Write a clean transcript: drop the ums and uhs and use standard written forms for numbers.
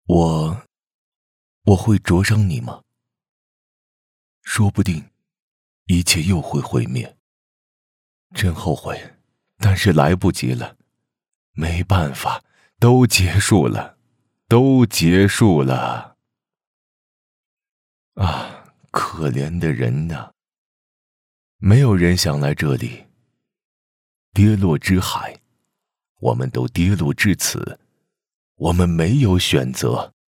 我会灼伤你吗？说不定一切又会毁灭。真后悔，但是来不及了，没办法，都结束了，都结束了。啊，可怜的人呐，没有人想来这里。跌落之海，我们都跌落至此，我们没有选择。